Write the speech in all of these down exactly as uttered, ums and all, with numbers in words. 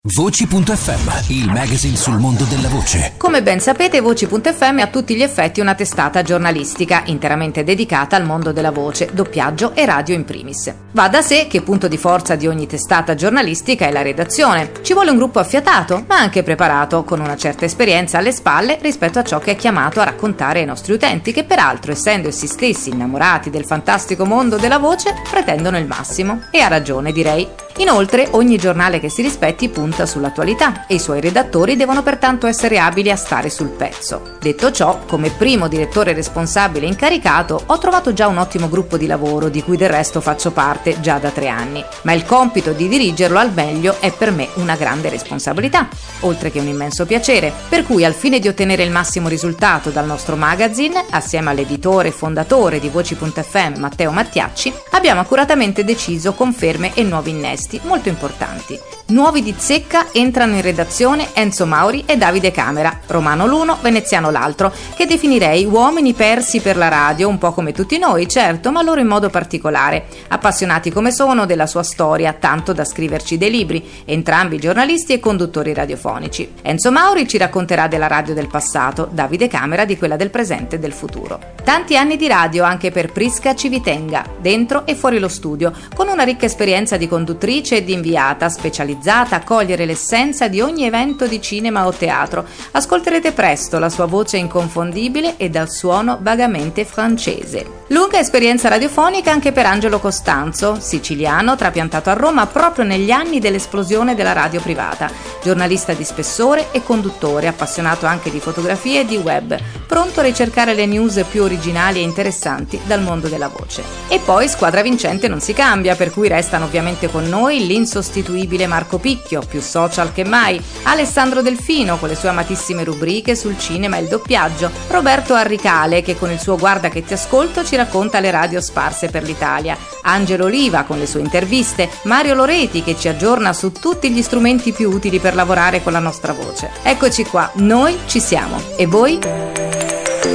Voci punto effe emme, il magazine sul mondo della voce. Come ben sapete, Voci punto effe emme è a tutti gli effetti una testata giornalistica interamente dedicata al mondo della voce, doppiaggio e radio in primis. Va da sé che punto di forza di ogni testata giornalistica è la redazione. Ci vuole un gruppo affiatato, ma anche preparato, con una certa esperienza alle spalle rispetto a ciò che è chiamato a raccontare ai nostri utenti, che peraltro, essendo essi stessi innamorati del fantastico mondo della voce, pretendono il massimo. E ha ragione, direi. Inoltre, ogni giornale che si rispetti punta sull'attualità e i suoi redattori devono pertanto essere abili a stare sul pezzo. Detto ciò, come primo direttore responsabile incaricato, ho trovato già un ottimo gruppo di lavoro, di cui del resto faccio parte già da tre anni, ma il compito di dirigerlo al meglio è per me una grande responsabilità, oltre che un immenso piacere, per cui al fine di ottenere il massimo risultato dal nostro magazine, assieme all'editore e fondatore di Voci punto effe emme Matteo Mattiacci, abbiamo accuratamente deciso conferme e nuovi innesti molto importanti. Nuovi di zecca entrano in redazione Enzo Mauri e Davide Camera, romano l'uno, veneziano l'altro, che definirei uomini persi per la radio, un po' come tutti noi, certo, ma loro in modo particolare, appassionati come sono della sua storia, tanto da scriverci dei libri, entrambi giornalisti e conduttori radiofonici. Enzo Mauri ci racconterà della radio del passato, Davide Camera di quella del presente e del futuro. Tanti anni di radio anche per Prisca Civitenga, dentro e fuori lo studio, con una ricca esperienza di conduttrice e di inviata, specializzata a cogliere l'essenza di ogni evento di cinema o teatro. Ascolterete presto la sua voce inconfondibile e dal suono vagamente francese. Lunga esperienza radiofonica anche per Angelo Costanzo, siciliano trapiantato a Roma proprio negli anni dell'esplosione della radio privata, giornalista di spessore e conduttore, appassionato anche di fotografie e di web, pronto a ricercare le news più originali e interessanti dal mondo della voce. E poi squadra vincente non si cambia, per cui restano ovviamente con noi l'insostituibile Marco Picchio, più social che mai, Alessandro Delfino con le sue amatissime rubriche sul cinema e il doppiaggio, Roberto Arricale che con il suo Guarda che ti ascolto ci racconta le radio sparse per l'Italia, Angelo Oliva con le sue interviste, Mario Loreti che ci aggiorna su tutti gli strumenti più utili per lavorare con la nostra voce. Eccoci qua, noi ci siamo. E voi?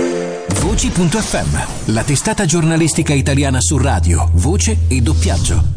Voci punto effe emme, la testata giornalistica italiana su radio, voce e doppiaggio.